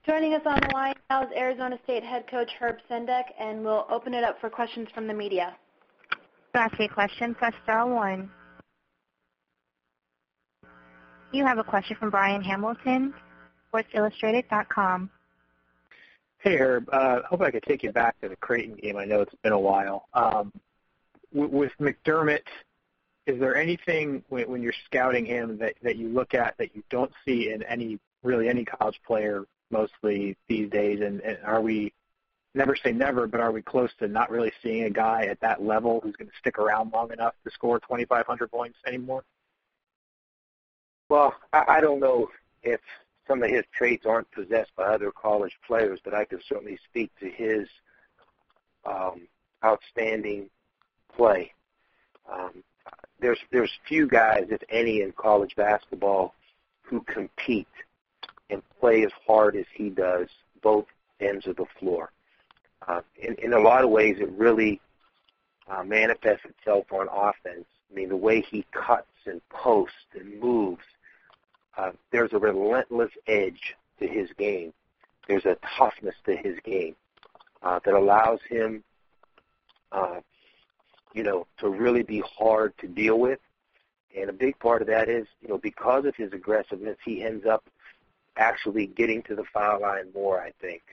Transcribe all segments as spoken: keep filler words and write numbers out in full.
Joining us on the line now is Arizona State head coach Herb Sendek, and we'll open it up for questions from the media. To ask a question, press star one. You have a question from Brian Hamilton, Sports Illustrated dot com. Hey, Herb. Uh, I hope I could take you back to the Creighton game. I know it's been a while. Um, w- with McDermott, is there anything when, when you're scouting him that, that you look at that you don't see in any really any college player mostly these days? And, and are we, never say never, but are we close to not really seeing a guy at that level who's going to stick around long enough to score twenty-five hundred points anymore? Well, I, I don't know if some of his traits aren't possessed by other college players, but I can certainly speak to his um, outstanding play. Um, there's there's few guys, if any, in college basketball who compete and play as hard as he does both ends of the floor. Uh, in, in a lot of ways, it really uh, manifests itself on offense. I mean, the way he cuts and posts and moves, uh, there's a relentless edge to his game. There's a toughness to his game uh, that allows him, uh, you know, to really be hard to deal with. And a big part of that is, you know, because of his aggressiveness, he ends up actually getting to the foul line more, I think.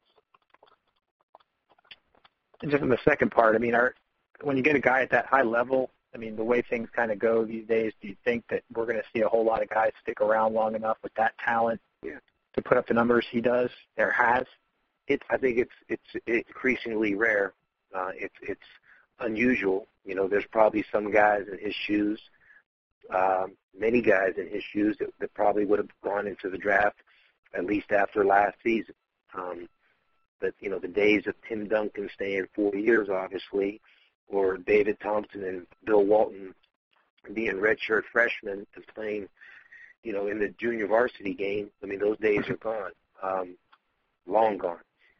And just in the second part, I mean, are, when you get a guy at that high level, I mean, the way things kind of go these days, do you think that we're going to see a whole lot of guys stick around long enough with that talent yeah. to put up the numbers he does or has? It's, I think it's it's increasingly rare. Uh, it's it's unusual. You know, there's probably some guys in his shoes, um, many guys in his shoes that, that probably would have gone into the draft at least after last season. Um, but, you know, the days of Tim Duncan staying four years, obviously, or David Thompson and Bill Walton being redshirt freshmen and playing, you know, in the junior varsity game, I mean, those days are gone, um, long gone.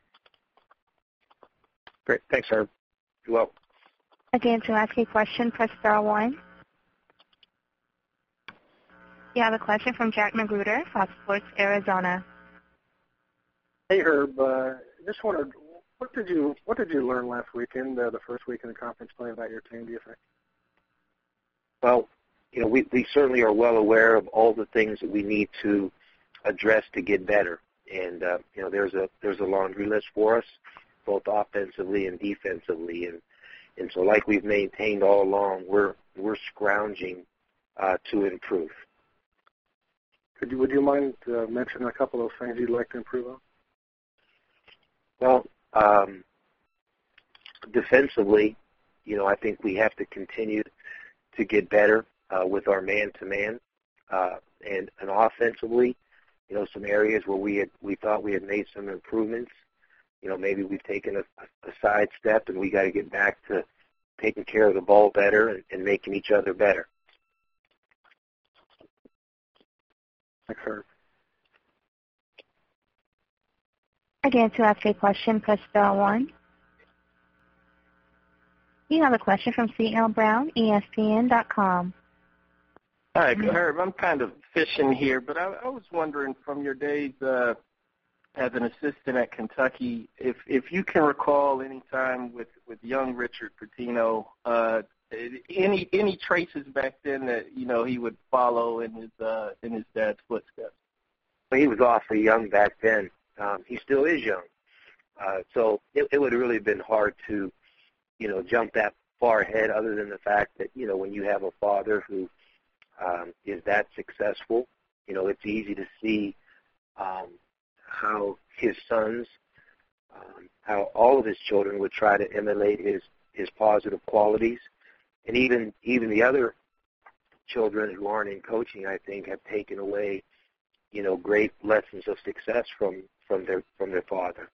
Great. Thanks, Herb. You're welcome. Again, to ask a question, press star one. You have a question from Jack Magruder, Fox Sports Arizona. Hey, Herb. Uh, just wondered, what did you what did you learn last weekend, uh, the first week in the conference play about your team, do you think? Well, you know, we, we certainly are well aware of all the things that we need to address to get better. And, uh, you know, there's a there's a laundry list for us, both offensively and defensively. And, and so like we've maintained all along, we're we're scrounging uh, to improve. Could you, would you mind uh, mentioning a couple of those things you'd like to improve on? Well, um, defensively, you know, I think we have to continue to get better uh, with our man-to-man. Uh, and, and offensively, you know, some areas where we had we thought we had made some improvements. You know, maybe we've taken a, a side step, and we got to get back to taking care of the ball better and, and making each other better. Thanks, Herb. Again, to ask a question, press star one. You have a question from C L Brown, E S P N dot com. Hi, Herb. I'm kind of fishing here, but I, I was wondering from your days uh, as an assistant at Kentucky, if if you can recall any time with, with young Richard Pitino, uh, any any traces back then that you know he would follow in his uh, in his dad's footsteps. Well, he was awfully young back then. Um, he still is young, uh, so it, it would have really been hard to, you know, jump that far ahead. Other than the fact that you know when you have a father who um, is that successful, you know, it's easy to see um, how his sons, um, how all of his children would try to emulate his his positive qualities, and even even the other children who aren't in coaching, I think, have taken away, you know, great lessons of success from, from their from their father.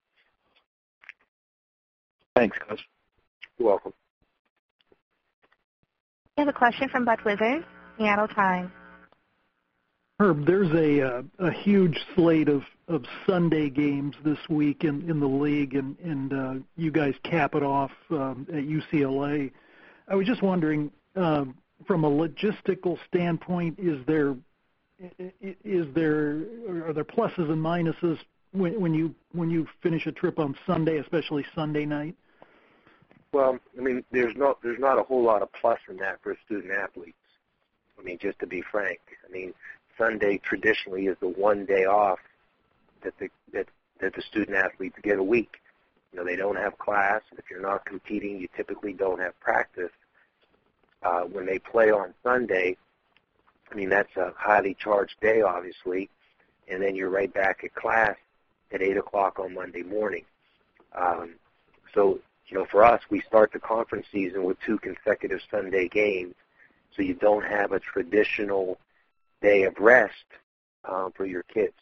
Thanks, Coach. You're welcome. You have a question from Bud Withers, Seattle Times. Herb, there's a uh, a huge slate of, of Sunday games this week in, in the league, and, and uh, you guys cap it off um, at U C L A. I was just wondering, uh, from a logistical standpoint, is there is there are there pluses and minuses when, when you when you finish a trip on Sunday, especially Sunday night? Well, I mean, there's no there's not a whole lot of plus in that for student athletes. I mean, just to be frank, I mean, Sunday traditionally is the one day off that the that that the student athletes get a week. You know, they don't have class. If you're not competing, you typically don't have practice. Uh, when they play on Sunday, I mean, that's a highly charged day, obviously, and then you're right back at class at eight o'clock on Monday morning. Um, so, you know, for us, we start the conference season with two consecutive Sunday games, so you don't have a traditional day of rest um, for your kids.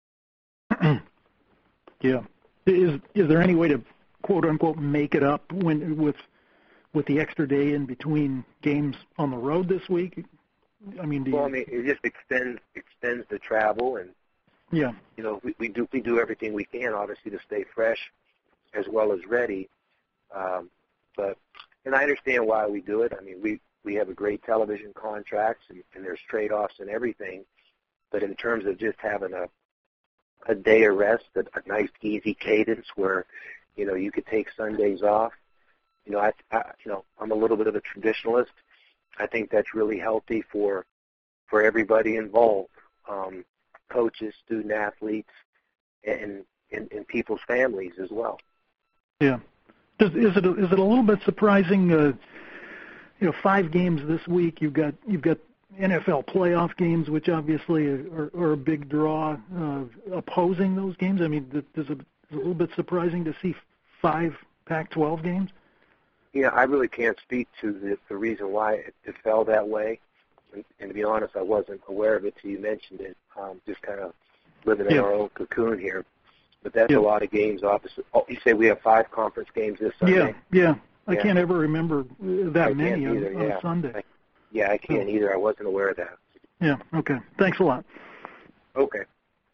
Yeah. Is is there any way to quote unquote make it up when with with the extra day in between games on the road this week? I mean, do well, you, I mean, it just extends extends the travel, and yeah, you know, we, we do we do everything we can, obviously, to stay fresh as well as ready. Um, but and I understand why we do it. I mean, we we have a great television contracts, and, and there's trade-offs and everything. But in terms of just having a a day of rest, a, a nice easy cadence where, you know, you could take Sundays off. You know, I, I you know I'm a little bit of a traditionalist. I think that's really healthy for for everybody involved, um, coaches, student athletes, and, and and people's families as well. Yeah. Does, is it a, is it a little bit surprising? Uh, you know, five games this week. You've got you've got N F L playoff games, which obviously are, are a big draw. Uh, opposing those games, I mean, is it a little bit surprising to see five Pac twelve games? Yeah, I really can't speak to the, the reason why it, it fell that way. And, and to be honest, I wasn't aware of it till you mentioned it. Um, just kind of living in yeah. our own cocoon here. But that's yeah. a lot of games. Obviously, oh, you say we have five conference games this Sunday? Yeah, yeah. I yeah. can't ever remember that I many on, either, on yeah. a Sunday. I, yeah, I can't so. either. I wasn't aware of that. Yeah, okay. Thanks a lot. Okay.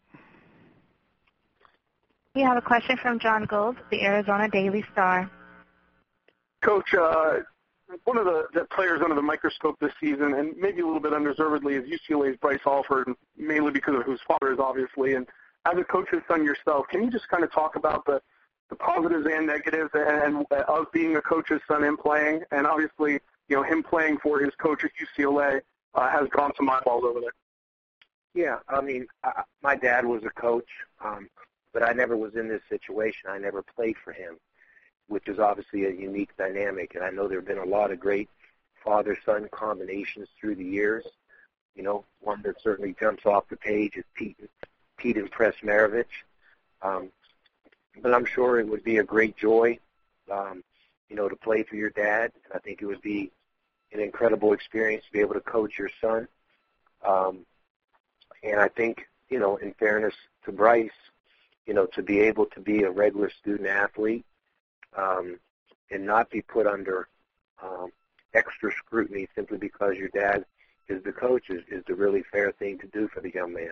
We have a question from John Gold, the Arizona Daily Star. Coach, uh, one of the, the players under the microscope this season, and maybe a little bit undeservedly, is U C L A's Bryce Alford, mainly because of whose father is, obviously. And as a coach's son yourself, can you just kind of talk about the, the positives and negatives and, and of being a coach's son and playing? And obviously, you know, him playing for his coach at U C L A uh, has drawn some eyeballs over there. Yeah, I mean, I, my dad was a coach, um, but I never was in this situation. I never played for him, which is obviously a unique dynamic. And I know there have been a lot of great father-son combinations through the years. You know, one that certainly jumps off the page is Pete, Pete and Press Maravich. Um, but I'm sure it would be a great joy, um, you know, to play for your dad. And I think it would be an incredible experience to be able to coach your son. Um, and I think, you know, in fairness to Bryce, you know, to be able to be a regular student athlete, Um, and not be put under um, extra scrutiny simply because your dad is the coach is, is the really fair thing to do for the young man.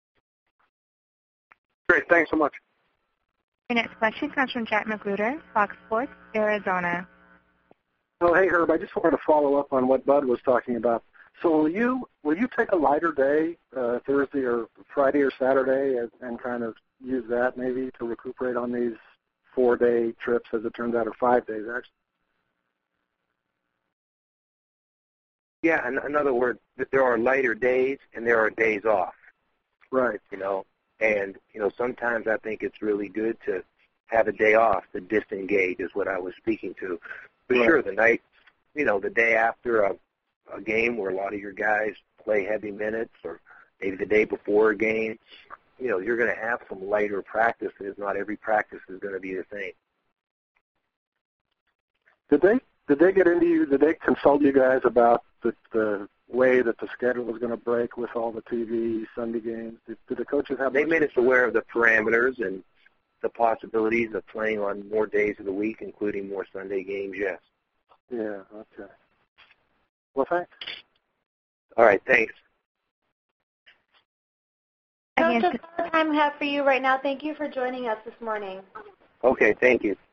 Great. Thanks so much. Your next question comes from Jack Magruder, Fox Sports, Arizona. Oh, hey, Herb, I just wanted to follow up on what Bud was talking about. So will you will you take a lighter day, uh, Thursday or Friday or Saturday, and, and kind of use that maybe to recuperate on these four-day trips, as it turns out, or five days, actually? Yeah, in, in other words, there are lighter days and there are days off. Right. You know, and, you know, sometimes I think it's really good to have a day off to disengage is what I was speaking to. For right. sure, the night, you know, the day after a, a game where a lot of your guys play heavy minutes, or maybe the day before a game, you know, you're going to have some lighter practices. Not every practice is going to be the same. Did they did they get into you? Did they consult you guys about the the way that the schedule was going to break with all the T V Sunday games? Did, did the coaches have? They made us aware of the parameters and the possibilities of playing on more days of the week, including more Sunday games. Yes. Yeah. Okay. Well, thanks. All right. Thanks. That's just all the time we have for you right now. Thank you for joining us this morning. Okay, thank you.